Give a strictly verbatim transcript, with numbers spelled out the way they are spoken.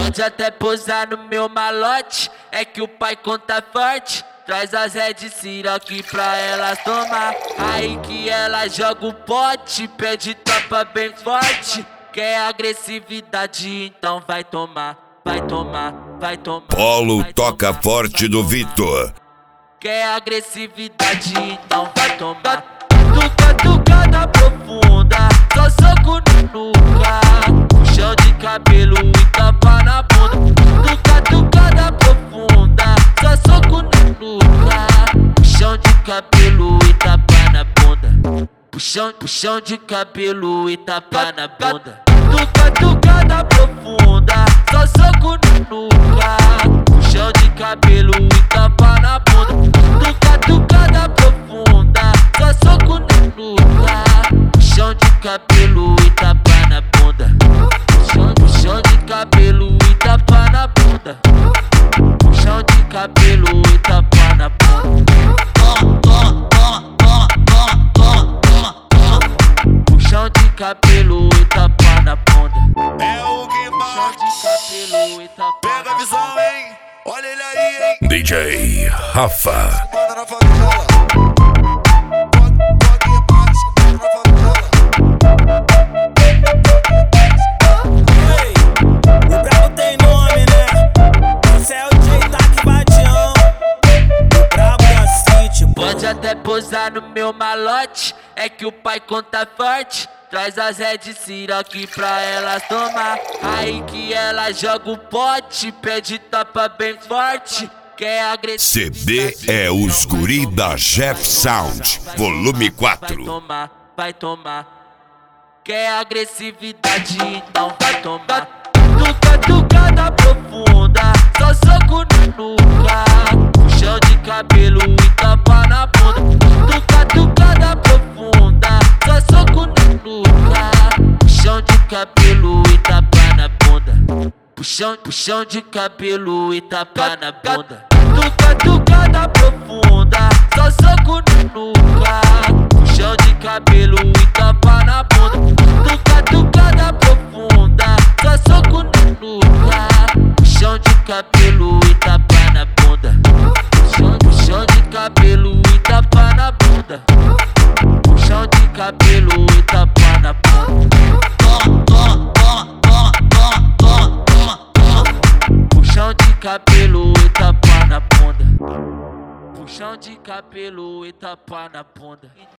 Pode até posar no meu malote, é que o pai conta forte. Traz as Red Siroc pra elas tomar. Aí que ela joga o pote, pede tropa bem forte. Quer agressividade, então vai tomar, vai tomar, vai tomar. Polo vai toca tomar, forte do Vitor. Quer agressividade, então vai tomar. Tuca, tucada profunda, só soco no nuca. Puxão de cabelo e tapa na bunda. Tuca, tucada profunda, só soco no nuca. Puxão de cabelo e tapa na bunda. Puxão, puxão de cabelo e tapa na bunda. Tuca, tucada profunda, só soco no nuca. Puxão de cabelo e tapa na bunda. Tuca, tucada profunda, só soco no nuca. Puxão de cabelo e tapa na bunda. Puxão, puxão de cabelo e tapa na bunda. Puxão de cabelo e tapa na bunda. Puxão de cabelo e tapa na bunda. É o Guimar. Puxão de cabelo e tapa Pega na a bunda. visão, hein? Olha ele aí, hein? D J Rafa. Manda na favela. Pode, pode ir mais. Manda na favela. Ei, o brabo tem nome, né? Esse é o J Tac Badião. O brabo da City, pô. Pode até posar no meu malote, é que o pai conta forte. Traz as Red Siroc pra elas tomar. Aí que ela joga o pote, pede tapa bem forte. Quer agressividade, C D é os guri da Jeff Sound, volume vai quatro. tomar, vai tomar. Quer agressividade, então vai tomar. Tuca, tucada profunda, só soco no nuca. Puxão de cabelo e tapa na bunda. Tuca, tucada profunda, só soco no nuca. Puxão de cabelo e tapa na bunda. Puxão, puxão de cabelo e tapa na bunda. Tuca, tucada profunda, só soco no nuca. Puxão de cabelo e tapa na bunda. Tuca, tucada profunda, só soco no nuca. Puxão de cabelo e tapa na bunda. Puxão, puxão de cabelo e tapa na bunda. Puxão de cabelo e tapa na bunda. Puxão de cabelo e tapa na bunda. Puxão de cabelo e tapa na bunda.